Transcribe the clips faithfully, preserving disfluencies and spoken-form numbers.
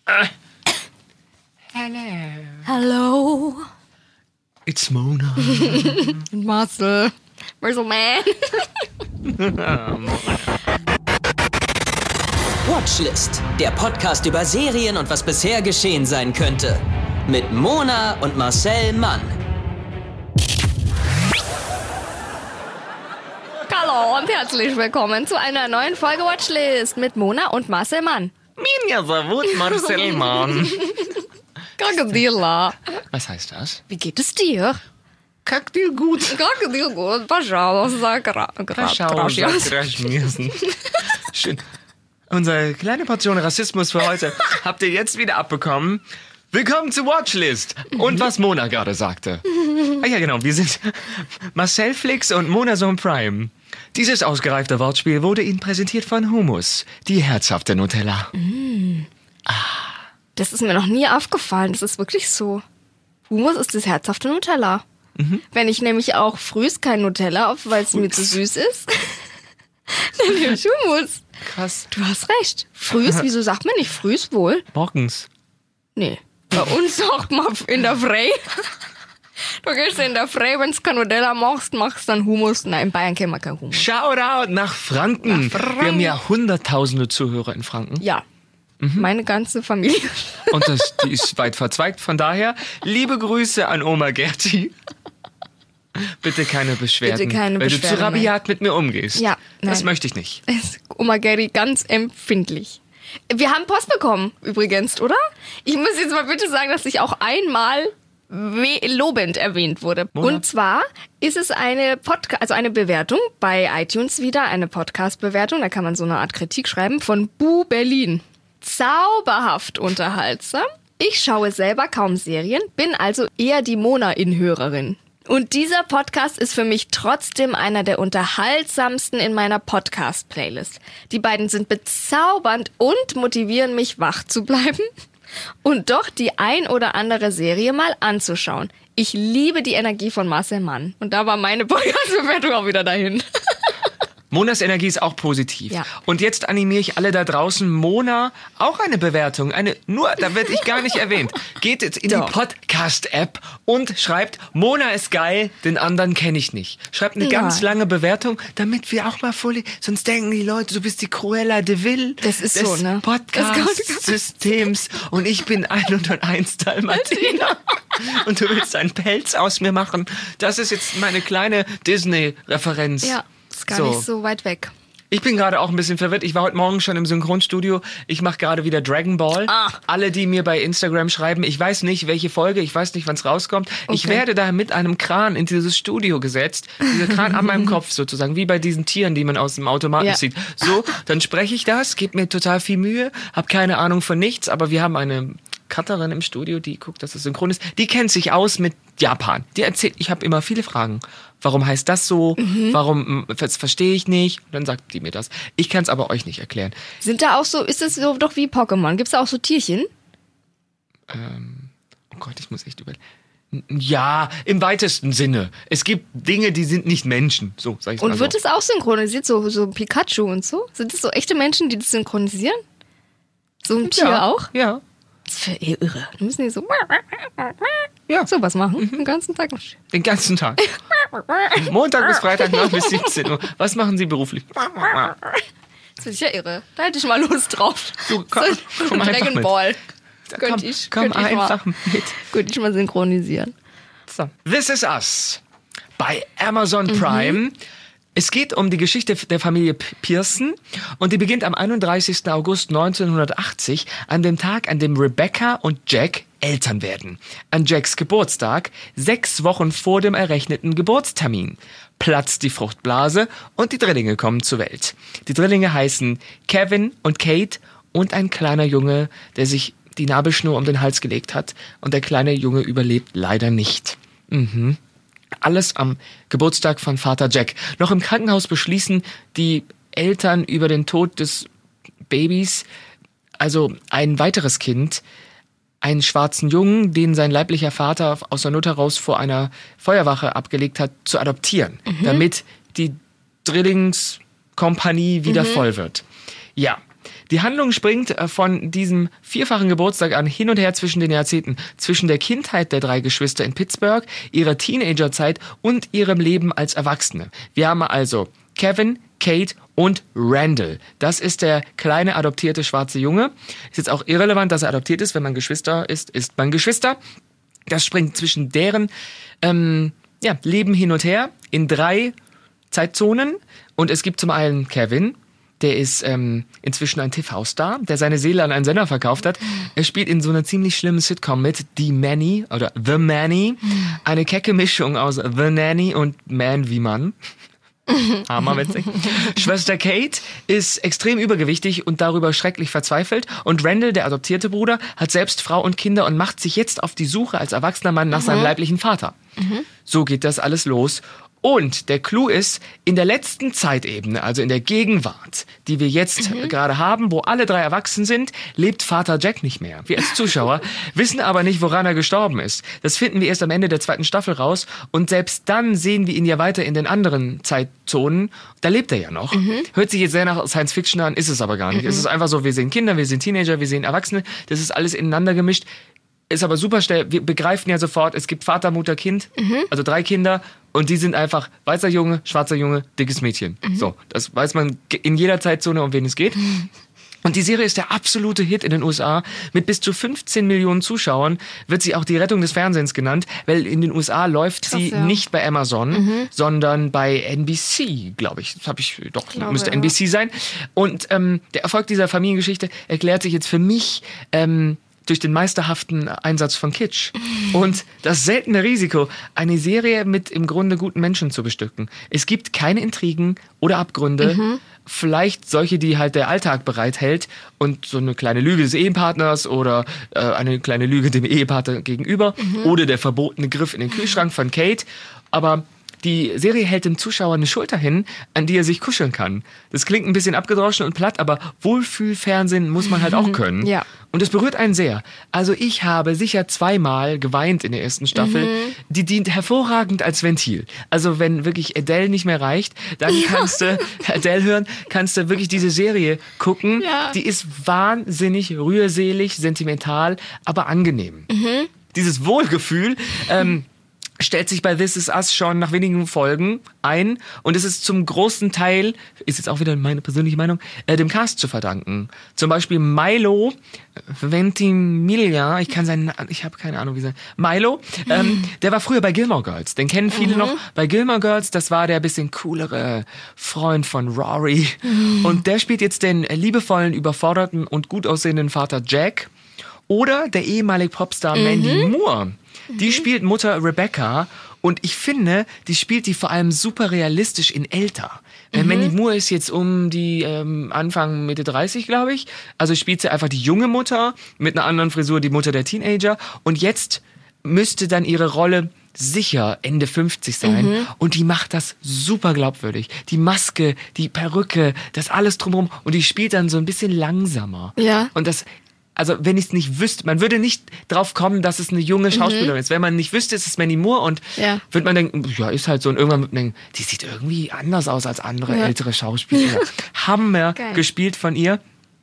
Uh, hello. Hello. It's Mona. Marcel. Where's the man? Watchlist, der Podcast über Serien und was bisher geschehen sein könnte. Mit Mona und Marcel Mann. Hallo und herzlich willkommen zu einer neuen Folge Watchlist mit Mona und Marcel Mann. Minja Savut Marcel Mann. Krokodila. Was heißt das? Wie geht es dir? Kack dir gut. Krokodil gut. Pajausa, Schön. Unsere kleine Portion Rassismus für heute habt ihr jetzt wieder abbekommen. Willkommen zu Watchlist. Und was Mona gerade sagte. Ah ja, genau, wir sind Marcel Flix und Mona Sohn Prime. Dieses ausgereifte Wortspiel wurde Ihnen präsentiert von Hummus, die herzhafte Nutella. Mm. Ah. Das ist mir noch nie aufgefallen, das ist wirklich so. Hummus ist das herzhafte Nutella. Mhm. Wenn ich nämlich auch frühs kein Nutella auf, weil es mir zu süß ist, dann nehme ich Hummus. Krass. Du hast recht. Frühs, wieso sagt man nicht frühs wohl? Morgens. Nee. Bei uns sagt man in der Früh. Du gehst in der Früh, wenn du kein Nutella machst, machst dann Hummus. Nein, in Bayern kennen wir kein Hummus. Shoutout nach Franken. Nach Franken. Wir haben ja hunderttausende Zuhörer in Franken. Ja. Mhm. Meine ganze Familie. Und das, die ist weit verzweigt. Von daher, liebe Grüße an Oma Gerti. Bitte keine Beschwerden, Bitte keine weil Beschwerden, du zu rabiat mit mir umgehst. Ja, nein. Das möchte ich nicht. Oma Gerti ganz empfindlich. Wir haben Post bekommen, übrigens, oder? Ich muss jetzt mal bitte sagen, dass ich auch einmal lobend erwähnt wurde. Mona? Und zwar ist es eine Podca- also eine Bewertung bei iTunes wieder, eine Podcast-Bewertung, da kann man so eine Art Kritik schreiben, von Bu Berlin. Zauberhaft unterhaltsam. Ich schaue selber kaum Serien, bin also eher die Mona-In-Hörerin. Und dieser Podcast ist für mich trotzdem einer der unterhaltsamsten in meiner Podcast-Playlist. Die beiden sind bezaubernd und motivieren mich, wach zu bleiben und doch die ein oder andere Serie mal anzuschauen. Ich liebe die Energie von Marcel Mann. Und da war meine Podcast-Bewertung auch wieder dahin. Monas Energie ist auch positiv. Ja. Und jetzt animiere ich alle da draußen, Mona, auch eine Bewertung, eine, nur, da werde ich gar nicht erwähnt. Geht jetzt in Doch. die Podcast-App und schreibt, Mona ist geil, den anderen kenne ich nicht. Schreibt eine Ja. ganz lange Bewertung, damit wir auch mal voll, sonst denken die Leute, du bist die Cruella de Vil Das ist des so, ne? Podcast-Systems und ich bin hunderteins Dalmatiner und du willst einen Pelz aus mir machen. Das ist jetzt meine kleine Disney-Referenz. Ja, ist gar So. nicht so weit weg. Ich bin gerade auch ein bisschen verwirrt. Ich war heute Morgen schon im Synchronstudio. Ich mache gerade wieder Dragon Ball. Ah. Alle, die mir bei Instagram schreiben, ich weiß nicht, welche Folge, ich weiß nicht, wann es rauskommt. Ich Okay. werde da mit einem Kran in dieses Studio gesetzt. Dieser Kran an meinem Kopf sozusagen, wie bei diesen Tieren, die man aus dem Automaten Ja. sieht. So, dann spreche ich das, gebe mir total viel Mühe, habe keine Ahnung von nichts, aber wir haben eine Cutterin im Studio, die guckt, dass es synchron ist. Die kennt sich aus mit Japan. Die erzählt, ich habe immer viele Fragen. Warum heißt das so? Mhm. Warum, das verstehe ich nicht. Und dann sagt die mir das. Ich kann es aber euch nicht erklären. Sind da auch so, ist es so doch wie Pokémon? Gibt es da auch so Tierchen? Ähm, oh Gott, ich muss echt überlegen. Ja, im weitesten Sinne. Es gibt Dinge, die sind nicht Menschen. So, sag ich mal Und wird so. es auch synchronisiert, so, so Pikachu und so? Sind es so echte Menschen, die das synchronisieren? So ein Tier ja, auch? Ja. Das ist für eh irre. Da müssen die so Ja. sowas machen, den ganzen Tag. Den ganzen Tag. Montag bis Freitag neun bis siebzehn Uhr. Was machen Sie beruflich? Das ist ja irre. Da hätte ich mal Lust drauf. Du, komm, so komm einfach Dragon mit. Ball. Da, Könnte komm, ich, komm könnte ich einfach mal, mit. könnte ich mal synchronisieren. So. This is Us bei Amazon Prime. Mhm. Es geht um die Geschichte der Familie P- Pearson und die beginnt am einunddreißigsten August neunzehnhundertachtzig, an dem Tag, an dem Rebecca und Jack Eltern werden. An Jacks Geburtstag, sechs Wochen vor dem errechneten Geburtstermin, platzt die Fruchtblase und die Drillinge kommen zur Welt. Die Drillinge heißen Kevin und Kate und ein kleiner Junge, der sich die Nabelschnur um den Hals gelegt hat und der kleine Junge überlebt leider nicht. Mhm. Alles am Geburtstag von Vater Jack. Noch im Krankenhaus beschließen die Eltern über den Tod des Babys, also ein weiteres Kind, einen schwarzen Jungen, den sein leiblicher Vater aus der Not heraus vor einer Feuerwache abgelegt hat, zu adoptieren, mhm. damit die Drillingskompanie wieder mhm. voll wird. Ja, Die Handlung springt von diesem vierfachen Geburtstag an hin und her zwischen den Jahrzehnten, zwischen der Kindheit der drei Geschwister in Pittsburgh, ihrer Teenagerzeit und ihrem Leben als Erwachsene. Wir haben also Kevin, Kate und Randall. Das ist der kleine adoptierte schwarze Junge. Ist jetzt auch irrelevant, dass er adoptiert ist. Wenn man Geschwister ist, ist man Geschwister. Das springt zwischen deren ähm, ja, Leben hin und her in drei Zeitzonen. Und es gibt zum einen Kevin, der ist ähm, inzwischen ein T V-Star, der seine Seele an einen Sender verkauft hat. Er spielt in so einer ziemlich schlimmen Sitcom mit, The Manny oder The Manny. Eine kecke Mischung aus The Nanny und Man wie Mann. Armer witzig. Schwester Kate ist extrem übergewichtig und darüber schrecklich verzweifelt. Und Randall, der adoptierte Bruder, hat selbst Frau und Kinder und macht sich jetzt auf die Suche als erwachsener Mann nach mhm. seinem leiblichen Vater. Mhm. So geht das alles los. Und der Clou ist, in der letzten Zeitebene, also in der Gegenwart, die wir jetzt mhm. gerade haben, wo alle drei erwachsen sind, lebt Vater Jack nicht mehr. Wir als Zuschauer wissen aber nicht, woran er gestorben ist. Das finden wir erst am Ende der zweiten Staffel raus. Und selbst dann sehen wir ihn ja weiter in den anderen Zeitzonen. Da lebt er ja noch. Mhm. Hört sich jetzt sehr nach Science Fiction an, ist es aber gar nicht. Mhm. Es ist einfach so, wir sehen Kinder, wir sehen Teenager, wir sehen Erwachsene. Das ist alles ineinander gemischt. Ist aber super schnell. Wir begreifen ja sofort, es gibt Vater, Mutter, Kind, mhm. also drei Kinder. Und die sind einfach weißer Junge, schwarzer Junge, dickes Mädchen. Mhm. So, das weiß man in jeder Zeitzone, um wen es geht. Mhm. Und die Serie ist der absolute Hit in den U S A. Mit bis zu fünfzehn Millionen Zuschauern wird sie auch die Rettung des Fernsehens genannt, weil in den U S A läuft Krass, sie ja. nicht bei Amazon, mhm. sondern bei N B C, glaube ich. Das habe ich doch, glaube, müsste ja. N B C sein. Und ähm, der Erfolg dieser Familiengeschichte erklärt sich jetzt für mich ähm, durch den meisterhaften Einsatz von Kitsch und das seltene Risiko, eine Serie mit im Grunde guten Menschen zu bestücken. Es gibt keine Intrigen oder Abgründe, mhm. vielleicht solche, die halt der Alltag bereithält und so eine kleine Lüge des Ehepartners oder äh, eine kleine Lüge dem Ehepartner gegenüber mhm. oder der verbotene Griff in den Kühlschrank von Kate, aber die Serie hält dem Zuschauer eine Schulter hin, an die er sich kuscheln kann. Das klingt ein bisschen abgedroschen und platt, aber Wohlfühlfernsehen muss man halt auch können. Ja. Und es berührt einen sehr. Also ich habe sicher zweimal geweint in der ersten Staffel. Mhm. Die dient hervorragend als Ventil. Also wenn wirklich Adele nicht mehr reicht, dann ja. kannst du Adele hören, kannst du wirklich diese Serie gucken. Ja. Die ist wahnsinnig rührselig, sentimental, aber angenehm. Mhm. Dieses Wohlgefühl, ähm, stellt sich bei This Is Us schon nach wenigen Folgen ein und es ist zum großen Teil, ist jetzt auch wieder meine persönliche Meinung, äh, dem Cast zu verdanken. Zum Beispiel Milo Ventimiglia, ich kann seinen, ich habe keine Ahnung wie sein, Milo, ähm, der war früher bei Gilmore Girls, den kennen viele mhm. noch bei Gilmore Girls, das war der bisschen coolere Freund von Rory mhm. und der spielt jetzt den liebevollen, überforderten und gut aussehenden Vater Jack oder der ehemalige Popstar mhm. Mandy Moore. Die spielt Mutter Rebecca und ich finde, die spielt die vor allem super realistisch in älter. Mhm. Mandy Moore ist jetzt um die ähm, Anfang, Mitte dreißig, glaube ich. Also spielt sie einfach die junge Mutter mit einer anderen Frisur, die Mutter der Teenager. Und jetzt müsste dann ihre Rolle sicher Ende fünfzig sein. Mhm. Und die macht das super glaubwürdig. Die Maske, die Perücke, das alles drumherum. Und die spielt dann so ein bisschen langsamer. Ja. Und das... Also wenn ich es nicht wüsste, man würde nicht drauf kommen, dass es eine junge Schauspielerin mhm. ist. Wenn man nicht wüsste, ist es Mandy Moore und ja. würde man denken, ja, ist halt so. Und irgendwann wird man denken, die sieht irgendwie anders aus als andere ja. ältere Schauspieler. Ja. Hammer Geil. gespielt von ihr.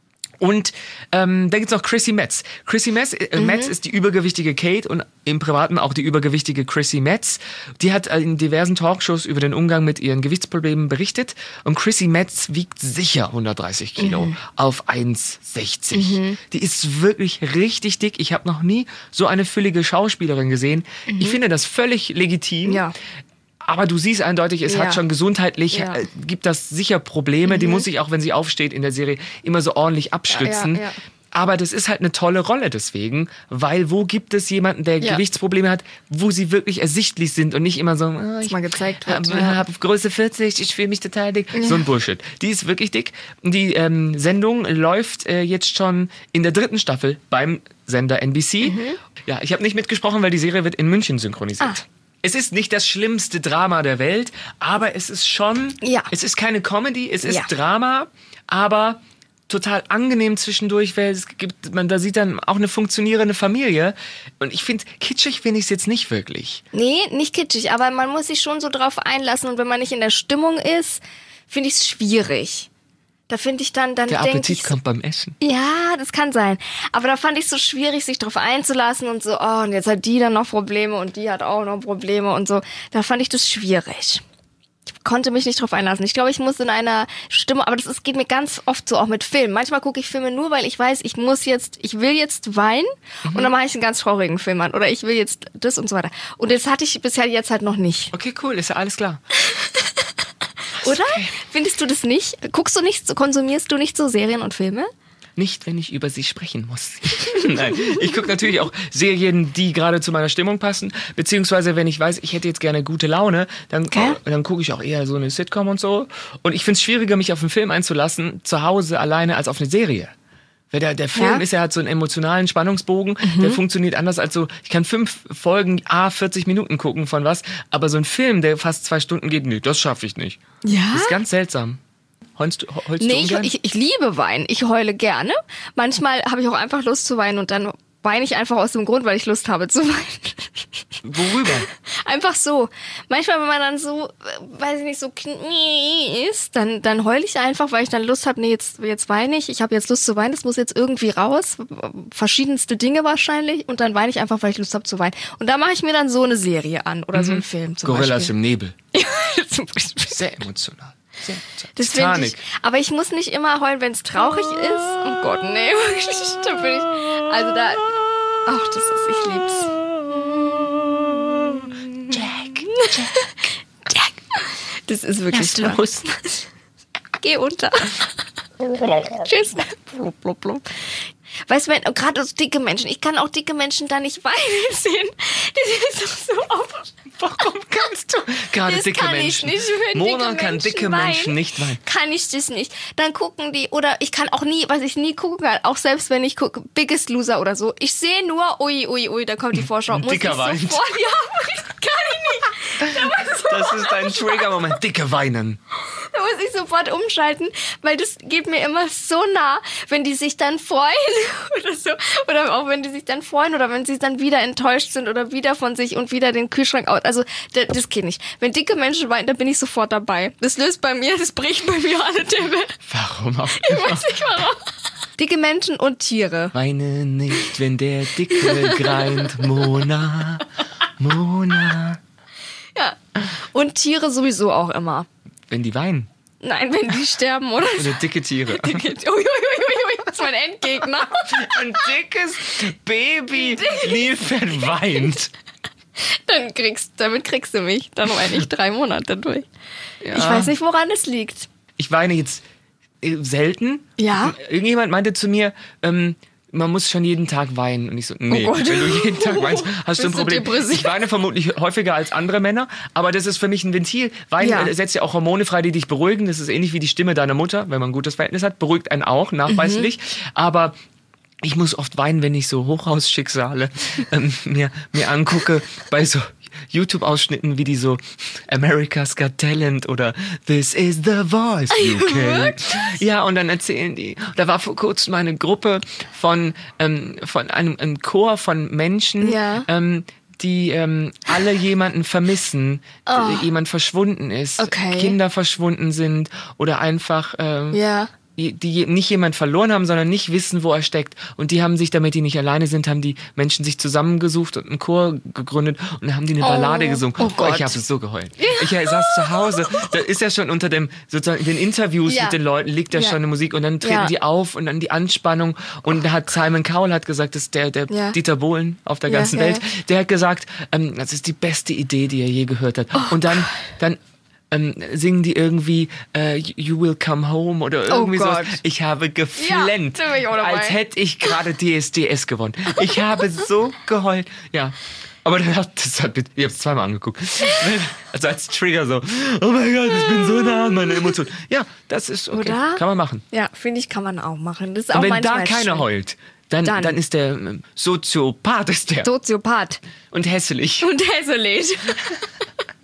Und ähm, da gibt's noch Chrissy Metz. Chrissy Metz, äh, mhm. Metz ist die übergewichtige Kate und im Privaten auch die übergewichtige Chrissy Metz. Die hat in diversen Talkshows über den Umgang mit ihren Gewichtsproblemen berichtet. Und Chrissy Metz wiegt sicher hundertdreißig Kilo mhm. auf eins sechzig. Mhm. Die ist wirklich richtig dick. Ich habe noch nie so eine füllige Schauspielerin gesehen. Mhm. Ich finde das völlig legitim. Ja. Aber du siehst eindeutig, es ja. hat schon gesundheitlich, ja. äh, gibt das sicher Probleme. Mhm. Die muss sich auch, wenn sie aufsteht in der Serie, immer so ordentlich abstützen. Ja, ja, ja. Aber das ist halt eine tolle Rolle deswegen, weil wo gibt es jemanden, der ja. Gewichtsprobleme hat, wo sie wirklich ersichtlich sind und nicht immer so, oh, ich mal gezeigt wird, hab, ja. hab Größe vierzig, ich fühle mich total dick. Ja. So ein Bullshit. Die ist wirklich dick. Die ähm, Sendung läuft äh, jetzt schon in der dritten Staffel beim Sender N B C. Mhm. Ja, ich habe nicht mitgesprochen, weil die Serie wird in München synchronisiert. Ah. Es ist nicht das schlimmste Drama der Welt, aber es ist schon, ja. es ist keine Comedy, es ist ja. Drama, aber total angenehm zwischendurch, weil es gibt, man da sieht dann auch eine funktionierende Familie und ich finde, kitschig finde ich es jetzt nicht wirklich. Nee, nicht kitschig, aber man muss sich schon so drauf einlassen und wenn man nicht in der Stimmung ist, finde ich es schwierig. Da finde ich dann, dann Der denk Appetit ich, kommt beim Essen. ja, das kann sein. Aber da fand ich es so schwierig, sich drauf einzulassen und so, oh, und jetzt hat die dann noch Probleme und die hat auch noch Probleme und so. Da fand ich das schwierig. Ich konnte mich nicht drauf einlassen. Ich glaube, ich muss in einer Stimmung, aber das ist, geht mir ganz oft so, auch mit Filmen. Manchmal gucke ich Filme nur, weil ich weiß, ich muss jetzt, ich will jetzt weinen mhm. und dann mache ich einen ganz traurigen Film an. Oder ich will jetzt das und so weiter. Und das hatte ich bisher jetzt halt noch nicht. Okay, cool, ist ja alles klar. Oder? Okay. Findest du das nicht? Guckst du nicht, konsumierst du nicht so Serien und Filme? Nicht, wenn ich über sie sprechen muss. Nein, ich gucke natürlich auch Serien, die gerade zu meiner Stimmung passen. Beziehungsweise, wenn ich weiß, ich hätte jetzt gerne gute Laune, dann, Okay. dann gucke ich auch eher so eine Sitcom und so. Und ich finde es schwieriger, mich auf einen Film einzulassen, zu Hause alleine, als auf eine Serie. Weil der, der Film Ja. ist ja hat so einen emotionalen Spannungsbogen, Mhm. der funktioniert anders als so, ich kann fünf Folgen, a vierzig Minuten gucken von was, aber so ein Film, der fast zwei Stunden geht, nee, das schaffe ich nicht. Ja? Das ist ganz seltsam. Heulst du, heulst Nee, du ich, ungern? ich, ich liebe Weinen. Ich heule gerne. Manchmal habe ich auch einfach Lust zu weinen und dann weine ich einfach aus dem Grund, weil ich Lust habe zu weinen. Worüber? Einfach so. Manchmal, wenn man dann so, äh, weiß ich nicht, so knie ist, dann, dann heule ich einfach, weil ich dann Lust habe, nee, jetzt, jetzt weine ich. Ich habe jetzt Lust zu weinen, das muss jetzt irgendwie raus. Verschiedenste Dinge wahrscheinlich. Und dann weine ich einfach, weil ich Lust habe zu weinen. Und da mache ich mir dann so eine Serie an oder so einen Film zum Gorillas Beispiel. im Nebel. Zum Beispiel. Sehr emotional. Sehr emotional. Das finde Titanic. ich. Aber ich muss nicht immer heulen, wenn es traurig ist. Oh Gott, nee. Da bin ich. Also da. Ach, das ist, ich lieb's. Jack. Jack. Das ist wirklich Lass toll. los. Geh unter. Tschüss. Blub, blub, blub. Weißt du, wenn, gerade so dicke Menschen, ich kann auch dicke Menschen da nicht weinen sehen. Die sind doch so auf. Warum kannst du? Gerade Das dicke kann ich Menschen. nicht, wenn Mona dicke kann Menschen dicke weinen. Menschen nicht weinen. Kann ich das nicht. Dann gucken die, oder ich kann auch nie, was ich nie gucken kann, auch selbst wenn ich gucke, Biggest Loser oder so. Ich sehe nur, ui, ui, ui, da kommt die Vorschau. Ein Muss Dicker ich weint. sofort, ja, kann ich nicht. Da muss, ich Das sofort, ist ein Trigger-Moment. Dicke weinen. da muss ich sofort umschalten, weil das geht mir immer so nah, wenn die sich dann freuen oder so. Oder auch wenn die sich dann freuen oder wenn sie dann wieder enttäuscht sind oder wieder von sich und wieder den Kühlschrank aus. Also, das, das geht nicht. Wenn dicke Menschen weinen, dann bin ich sofort dabei. Das löst bei mir, das bricht bei mir alle Dämme. Warum auch Ich weiß nicht warum. Dicke Menschen und Tiere. Weine nicht, wenn der Dicke greint. Mona, Mona. Ja. Und Tiere sowieso auch immer. Wenn die weinen. Nein, wenn die sterben oder so. Oder dicke Tiere. Dicke, ui, ui, ui, ui, das ist mein Endgegner. Ein dickes Baby Nilpferd weint. Dann kriegst, damit kriegst du mich. Dann weine ich drei Monate durch. Ja. Ich weiß nicht, woran es liegt. Ich weine jetzt äh, selten. Ja? Irgendjemand meinte zu mir, ähm, man muss schon jeden Tag weinen. Und ich so, nee, Oh Gott. wenn du jeden Tag weinst, hast du ein Bist du Problem. depressiv? Ich weine vermutlich häufiger als andere Männer, aber das ist für mich ein Ventil. Weinen Ja. äh, setzt ja auch Hormone frei, die dich beruhigen. Das ist ähnlich wie die Stimme deiner Mutter, wenn man ein gutes Verhältnis hat. Beruhigt einen auch, nachweislich. Mhm. Aber ich muss oft weinen, wenn ich so Hochhausschicksale ähm, mir, mir angucke bei so YouTube-Ausschnitten, wie die so America's Got Talent oder This is the Voice U K. Ja, und dann erzählen die, da war vor kurzem eine Gruppe von, ähm, von einem, einem Chor von Menschen, Ja. ähm, die ähm, alle jemanden vermissen, Oh. d- jemand verschwunden ist, Okay. Kinder verschwunden sind oder einfach ähm, Ja. die, die nicht jemand verloren haben, sondern nicht wissen, wo er steckt. Und die haben sich, damit die nicht alleine sind, haben die Menschen sich zusammengesucht und einen Chor gegründet und dann haben die eine Ballade gesungen. oh Gott. ich habe so geheult. Ich äh, saß zu Hause, da ist ja schon unter dem, sozusagen, den Interviews Ja. mit den Leuten liegt ja, Ja. schon eine Musik und dann treten Ja. die auf und dann die Anspannung und da hat Simon Cowell hat gesagt, das ist der, der Ja. Dieter Bohlen auf der Ja, ganzen ja, Welt, ja. der hat gesagt, ähm, das ist die beste Idee, die er je gehört hat. Oh und dann, dann ähm, singen die irgendwie äh, You Will Come Home oder irgendwie Oh so. Gott. Ich habe geflennt, Ja, da bin ich auch dabei. als hätte ich gerade D S D S gewonnen. Ich habe so geheult. Ja. Aber dann hat das hat, ich habe es zweimal angeguckt. Also als Trigger so, oh mein Gott, ich bin so nah an meine Emotionen. Ja, das ist okay. Oder? Kann man machen. Ja, finde ich, kann man auch machen. Das ist Und auch wenn manchmal da keiner schön. heult, dann, Dann. dann. ist der ähm, Soziopath ist der. Soziopath Und hässlich. und hässlich.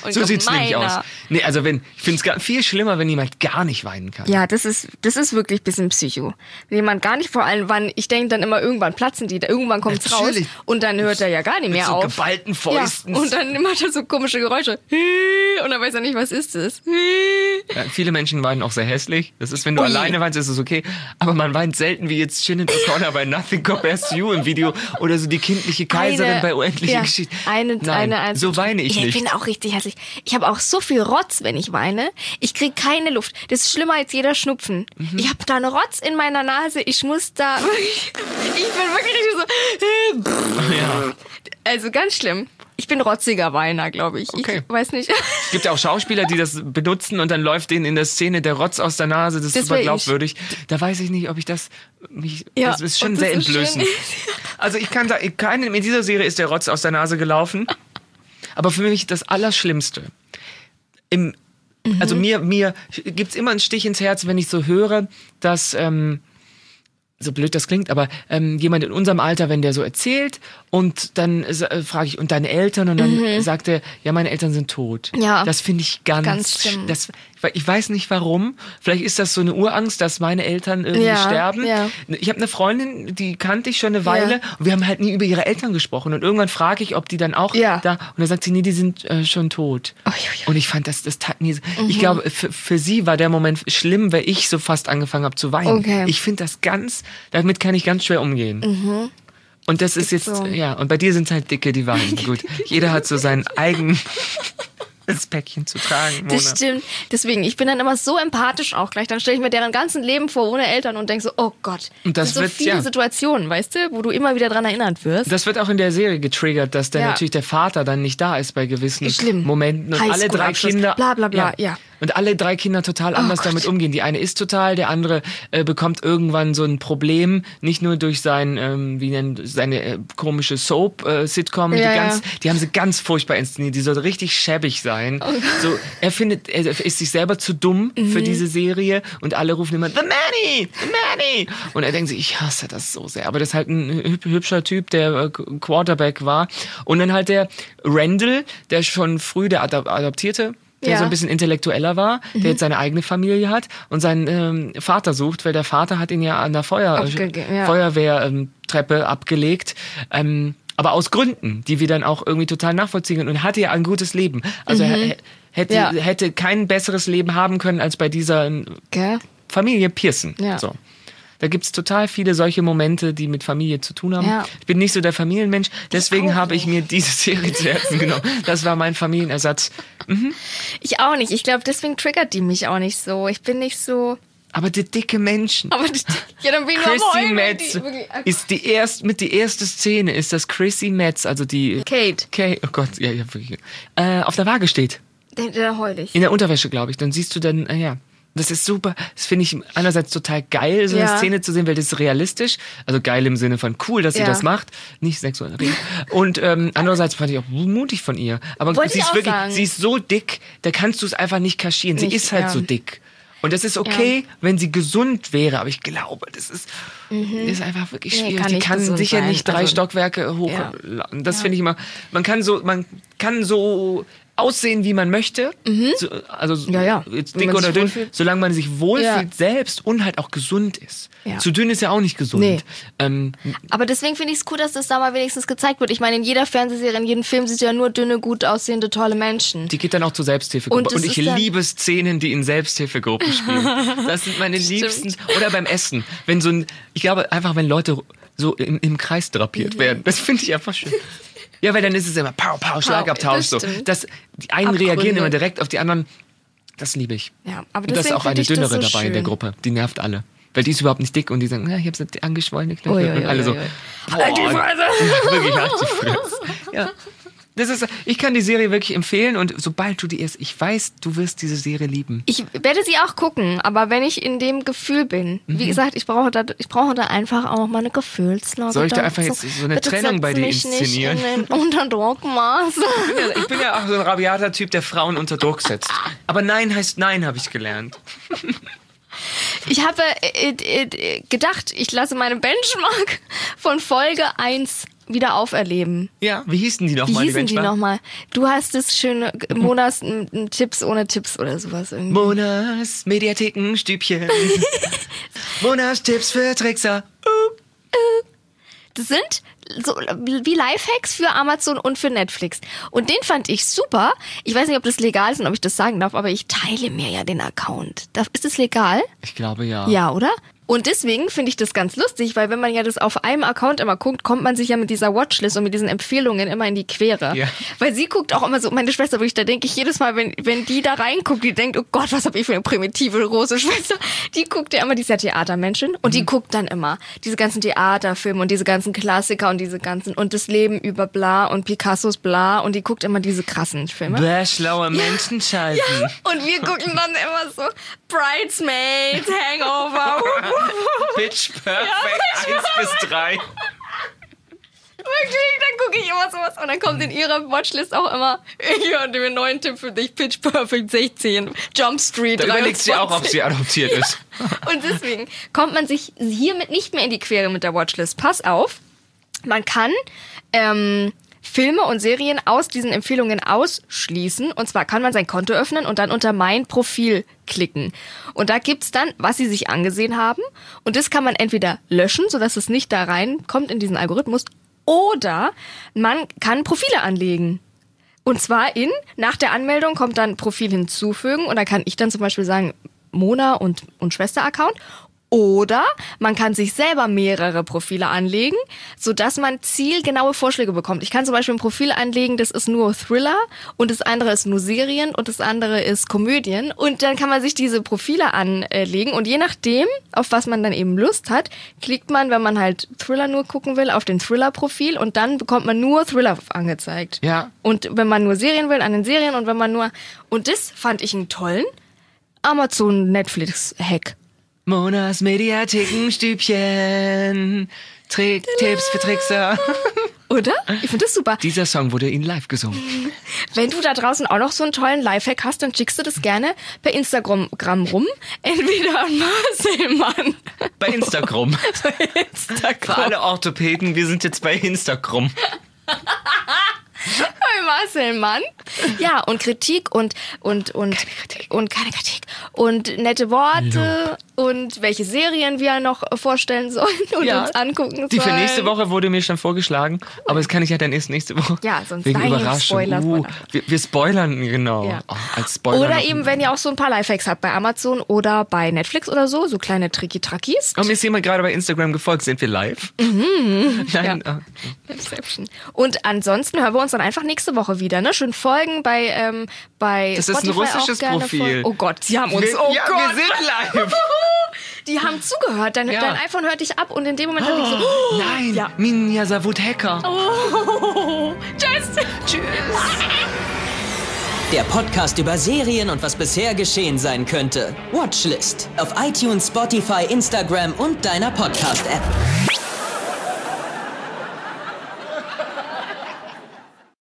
und So sieht's nämlich gemeiner. aus. Nee, also wenn, ich finde es viel schlimmer, wenn jemand gar nicht weinen kann. Ja, das ist, das ist wirklich ein bisschen Psycho. Wenn jemand gar nicht, vor allem, wann, ich denke dann immer, irgendwann platzen die, irgendwann kommt's raus Natürlich. und dann hört er ja gar nicht mehr Mit so auf. geballten Fäusten. Ja, und dann macht er so komische Geräusche. Und dann weiß er nicht, was ist das. Ja, viele Menschen weinen auch sehr hässlich. Das ist, wenn du Ui. alleine weinst, ist es okay. Aber man weint selten wie jetzt Shannon O'Connor bei Nothing Compares to You im Video oder so die kindliche Kaiserin Eine- bei Unendliche ja, Geschichte. Eine, Nein, eine, eine, so weine ich Ich nicht. bin auch richtig hässlich. Ich habe auch so viel Rotz, wenn ich weine. Ich kriege keine Luft. Das ist schlimmer als jeder Schnupfen. Mhm. Ich habe da eine Rotz in meiner Nase. Ich muss da... Ich bin wirklich richtig so... Ja. Also ganz schlimm. Ich bin rotziger Weiner, glaube ich. Okay. Ich weiß nicht. Es gibt ja auch Schauspieler, die das benutzen und dann läuft denen in der Szene der Rotz aus der Nase. Das ist Das super wär ich. glaubwürdig. Da weiß ich nicht, ob ich das... Mich, Ja, das ist schon und sehr das ist entblößend. schön. Also ich kann sagen, keinem in dieser Serie ist der Rotz aus der Nase gelaufen. Aber für mich das Allerschlimmste. Im, Also mir, mir gibt's immer einen Stich ins Herz, wenn ich so höre, dass... Ähm, so blöd das klingt, aber ähm, jemand in unserem Alter, wenn der so erzählt und dann äh, frage ich, und deine Eltern? Und dann mhm. sagt er, ja, meine Eltern sind tot. Ja. Das finde ich ganz, Ganz schlimm. das, ich weiß nicht warum. Vielleicht ist das so eine Urangst, dass meine Eltern irgendwie Ja, sterben. ja. Ich habe eine Freundin, die kannte ich schon eine Weile Ja. und wir haben halt nie über ihre Eltern gesprochen. Und irgendwann frage ich, ob die dann auch Ja. da, und dann sagt sie, nee, die sind äh, schon tot. Ui, ui, ui. Und ich fand, das, das tat mir, so- Mhm. ich glaube, für, für sie war der Moment schlimm, weil ich so fast angefangen habe zu weinen. Okay. Ich finde das ganz, damit kann ich ganz schwer umgehen. Und das ist jetzt, so. ja, und bei dir sind halt Dicke, die weinen. Gut, jeder hat so sein eigenes Päckchen zu tragen, Mona. Das stimmt. Deswegen, ich bin dann immer so empathisch auch gleich. Dann stelle ich mir deren ganzen Leben vor ohne Eltern und denke so, oh Gott. Und das sind so wird- viele ja. Situationen, weißt du, wo du immer wieder dran erinnert wirst. Das wird auch in der Serie getriggert, dass dann Ja. natürlich der Vater dann nicht da ist bei gewissen Schlimm. Momenten und alle drei Highschool-Abschluss, Kinder bla, bla, bla, ja. und alle drei Kinder total anders Gott. damit umgehen. Die eine ist total, der andere äh, bekommt irgendwann so ein Problem, nicht nur durch sein ähm, wie nennt seine äh, komische Soap äh, Sitcom, die Ja, ganz, ja. die haben sie ganz furchtbar inszeniert, die soll richtig schäbig sein. So, er findet, er ist sich selber zu dumm Mhm. für diese Serie und alle rufen immer The Manny, The Manny und er denkt sich, ich hasse das so sehr. Aber das ist halt ein hüb- hübscher Typ, der äh, Quarterback war und dann halt der Randall, der schon früh der Adop- Adoptierte, der Ja. so ein bisschen intellektueller war, der jetzt seine eigene Familie hat und seinen ähm, Vater sucht, weil der Vater hat ihn ja an der Feuer, Abgege- ja. Feuerwehrtreppe abgelegt. Ähm, aber aus Gründen, die wir dann auch irgendwie total nachvollziehen können. Und hatte ja ein gutes Leben. Also er hätte, Ja. hätte kein besseres Leben haben können als bei dieser Gell? Familie Pearson. Ja. So. Da gibt's total viele solche Momente, die mit Familie zu tun haben. Ja. Ich bin nicht so der Familienmensch, deswegen auch habe ich nicht. mir diese Serie zu Herzen genommen. Das war mein Familienersatz. Ich auch nicht. Ich glaube, deswegen triggert die mich auch nicht so. Ich bin nicht so... Aber die dicke Menschen. Aber die, ja, dann bin ich nur am Chrissy Heulen, wenn Metz die wirklich- ist die erst mit die erste Szene ist, dass Chrissy Metz, also die Kate, Kate, oh Gott, ja, ja, wirklich, äh, auf der Waage steht. der, der heul ich. In der Unterwäsche, glaube ich. Dann siehst du dann, äh, ja. Das ist super. Das finde ich einerseits total geil, so eine Ja. Szene zu sehen, weil das ist realistisch. Also geil im Sinne von cool, dass sie Ja. das macht. Nicht sexuell reden. Und ähm, andererseits fand ich auch mutig von ihr. Aber Wollte sie ich ist auch wirklich, sagen. sie ist so dick, da kannst du es einfach nicht kaschieren. Sie Nicht, ist halt ja. so dick. Und das ist okay, wenn sie gesund wäre. Aber ich glaube, das ist, das ist einfach wirklich Nee, schwierig. kann Die nicht kann gesund sicher sein. nicht drei Also, Stockwerke hoch. ja. Das finde ich immer, man kann so, man kann so aussehen, wie man möchte. So, also Ja, ja. jetzt Wenn dick man oder sich dünn, wohlfühlt. solange man sich wohlfühlt Ja. selbst und halt auch gesund ist. Ja. Zu dünn ist ja auch nicht gesund. Nee. Ähm, Aber deswegen finde ich es cool, dass das da mal wenigstens gezeigt wird. Ich meine, in jeder Fernsehserie, in jedem Film sind ja nur dünne, gut aussehende, tolle Menschen. die geht dann auch zur Selbsthilfegruppe. Und Und, es ich ist dann- liebe Szenen, die in Selbsthilfegruppen spielen. Das sind meine liebsten. Oder beim Essen. Wenn so ein, ich glaube einfach, wenn Leute so im, im Kreis drapiert Mhm. werden. Das finde ich einfach schön. Ja, weil dann ist es immer pow, pow, Schlagabtausch. das So. stimmt. Das, die einen Abgründe. reagieren immer direkt auf die anderen. Das liebe ich. Ja, aber Und da ist deswegen auch eine finde ich das dünnere so dabei in der schön. Gruppe. Die nervt alle. Weil die ist überhaupt nicht dick und die sagen, na, ich habe so angeschwollene Knöchel. Ui, ui, und alle so, ui, ui. boah, Halt die Fresse! ja, wirklich, halt die Fresse. Ja. Das ist, ich kann die Serie wirklich empfehlen und sobald du die erst, ich weiß, du wirst diese Serie lieben. Ich werde sie auch gucken, aber wenn ich in dem Gefühl bin, Mhm. wie gesagt, ich brauche da, ich brauche da einfach auch mal eine Gefühlslage. Soll ich da dazu. einfach jetzt so eine Bitte Trennung bei setz dir mich inszenieren? Nicht in den Unterdruckmaß. Ich bin, ja, ich bin ja auch so ein rabiater Typ, der Frauen unter Druck setzt. Aber Nein heißt Nein, habe ich gelernt. Ich habe äh, äh, gedacht, ich lasse meine Benchmark von Folge eins wieder auferleben. Ja, wie hießen die nochmal? Wie hießen die, die nochmal? Du hast das schöne Monas n, n, Tipps ohne Tipps oder sowas irgendwie. Monas Mediathekenstübchen. Monas Tipps für Trickser. Uh. Das sind so wie Lifehacks für Amazon und für Netflix. Und den fand ich super. Ich weiß nicht, ob das legal ist und ob ich das sagen darf, aber ich teile mir ja den Account. Ist das legal? Ich glaube ja. Ja, oder? Und deswegen finde ich das ganz lustig, weil wenn man ja das auf einem Account immer guckt, kommt man sich ja mit dieser Watchlist und mit diesen Empfehlungen immer in die Quere. Ja. Weil sie guckt auch immer so, meine Schwester, wirklich, da denke ich jedes Mal, wenn, wenn die da reinguckt, die denkt, oh Gott, was habe ich für eine primitive große Schwester. Die guckt ja immer, die ist ja Theatermenschen und mhm. die guckt dann immer diese ganzen Theaterfilme und diese ganzen Klassiker und diese ganzen und das Leben über bla und Picassos bla und die guckt immer diese krassen Filme. Bäh, schlaue Menschen schalten. Ja. Und wir gucken dann immer so Bridesmaids, Hangover. Pitch Perfect ja, eins bis drei. Wirklich, dann gucke ich immer sowas und dann kommt in ihrer Watchlist auch immer, hier haben wir einen neuen Tipp für dich, Pitch Perfect sechzehn, Jump Street da überlegt sie auch, ob sie adoptiert ja. ist. Und deswegen kommt man sich hiermit nicht mehr in die Quere mit der Watchlist. Pass auf, man kann ähm, Filme und Serien aus diesen Empfehlungen ausschließen. Und zwar kann man sein Konto öffnen und dann unter Mein Profil klicken. Und da gibt's dann, was sie sich angesehen haben. Und das kann man entweder löschen, sodass es nicht da reinkommt in diesen Algorithmus. Oder man kann Profile anlegen. Und zwar in, nach der Anmeldung kommt dann Profil hinzufügen. Und da kann ich dann zum Beispiel sagen, Mona und, und Schwester-Account. Oder man kann sich selber mehrere Profile anlegen, sodass man zielgenaue Vorschläge bekommt. Ich kann zum Beispiel ein Profil anlegen, das ist nur Thriller und das andere ist nur Serien und das andere ist Komödien. Und dann kann man sich diese Profile anlegen und je nachdem, auf was man dann eben Lust hat, klickt man, wenn man halt Thriller nur gucken will, auf den Thriller-Profil und dann bekommt man nur Thriller angezeigt. Ja. Und wenn man nur Serien will, an den Serien und wenn man nur... Und das fand ich einen tollen Amazon-Netflix-Hack. Monas Mediathekenstübchen. Trick, Tipps für Trickser. Oder? Ich finde das super. Dieser Song wurde Ihnen live gesungen. Wenn du da draußen auch noch so einen tollen Lifehack hast, dann schickst du das gerne per Instagram rum. Entweder an Marcel Mann. Bei Instagram. Bei Instagram. Für alle Orthopäden, wir sind jetzt bei Instagram. Bei Marcel Mann. Ja, und Kritik und, und, und, keine Kritik. und keine Kritik. Und nette Worte Lob. Und welche Serien wir noch vorstellen sollen und ja, uns angucken sollen. Die für nächste Woche wurde mir schon vorgeschlagen, aber das kann ich ja dann erst nächste Woche. Ja, sonst wegen nein, Überraschung. Spoiler, Uh, Spoiler. wir, wir spoilern, genau. Ja. Oh, als Spoiler oder noch. eben, wenn ihr auch so ein paar Lifehacks habt bei Amazon oder bei Netflix oder so, so kleine Tricky-Trackis. Oh, mir ist jemand gerade bei Instagram gefolgt. Sind wir live? Mhm. Nein. Ja. Inception. Und ansonsten hören wir uns dann einfach nächste Woche wieder. Ne? Schön folgen bei, ähm, bei Das ist ein Spotify russisches auch gerne Profil. folgen. Oh Gott, sie haben uns. Wir, oh ja, Gott. wir sind live. Die haben zugehört. Dein, Ja. dein iPhone hört dich ab und in dem Moment hört ich so. Oh, nein, Ja. Minja Savut Hacker. Oh, tschüss. Tschüss. Der Podcast über Serien und was bisher geschehen sein könnte. Watchlist auf iTunes, Spotify, Instagram und deiner Podcast-App.